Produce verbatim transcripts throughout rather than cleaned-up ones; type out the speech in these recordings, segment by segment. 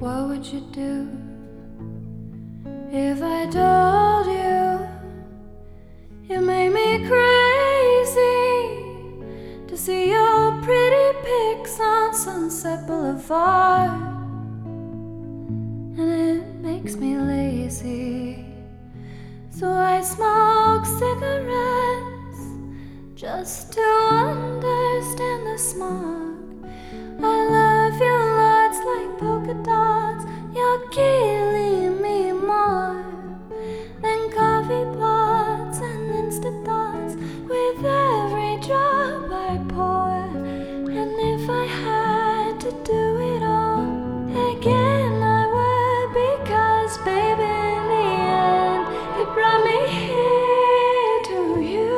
What would you do if I told you you made me crazy to see your pretty pics on Sunset Boulevard? And it makes me lazy, so I smoke cigarettes just to understand the smog. I love you lots like polka dots. You're killing me more than coffee pots and instant thoughts with every drop I pour. And if I had to do it all again, I would, because baby, in the end, you brought me here to you.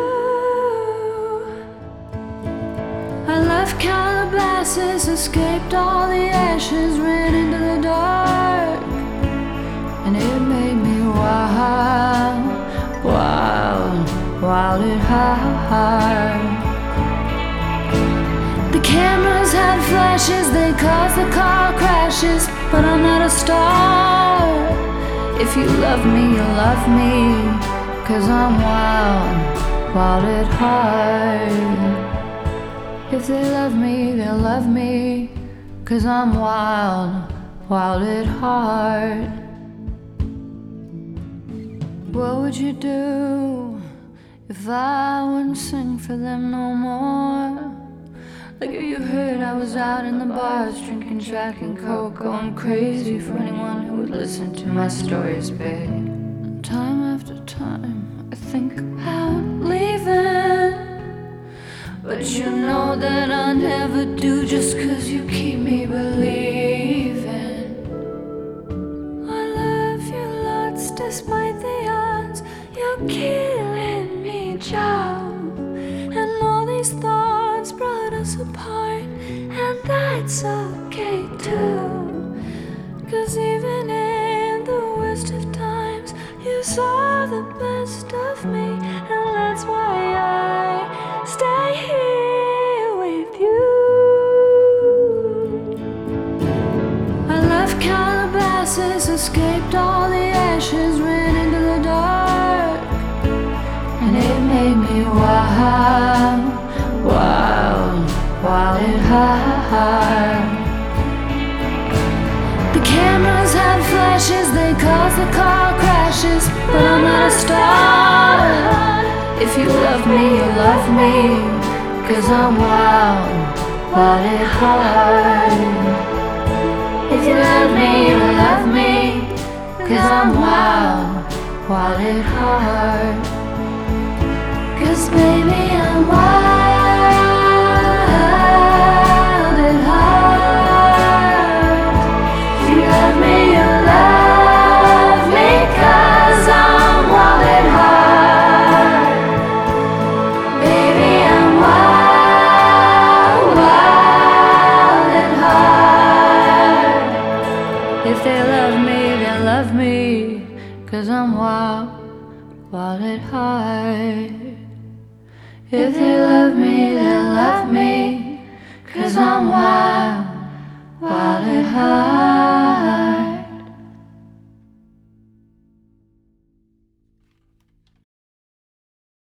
I left Calabasas, escaped all the ashes, ran into the dark, and it made me wild, wild, wild at heart. The cameras had flashes, they caused the car crashes, but I'm not a star. If you love me, you love me, 'cause I'm wild, wild at heart. If they love me, they'll love me, 'cause I'm wild, wild at heart. What would you do if I wouldn't sing for them no more? Like if you heard I was out in the bars drinking Jack and Coke, going crazy for anyone who would listen to my stories, babe. Time after time I think about leaving, but you know that I never do, just 'cause you keep me believing. I love you lots despite the odds. You're killing me, Joe. And all these thoughts brought us apart, and that's okay too, 'cause even in the worst of times you saw the best of me, and that's why I stay here with you. I left Calabasas, escaped all the ashes, ran into the dark, and it made me wild, wild, wild at heart. The cameras had flashes, they caused the car crashes, but I'm not a star. If you love me, you love me, 'cause I'm wild, wild at heart. If you love me, you love me, 'cause I'm wild, wild at heart. 'Cause baby, I'm wild at heart. If you love me, you love me, 'cause I'm wild at heart. Baby, I'm wild, wild at heart. If they love me, they love me, 'cause I'm wild, wild at heart. If they love me, they love me, 'cause I'm wild, wild at heart.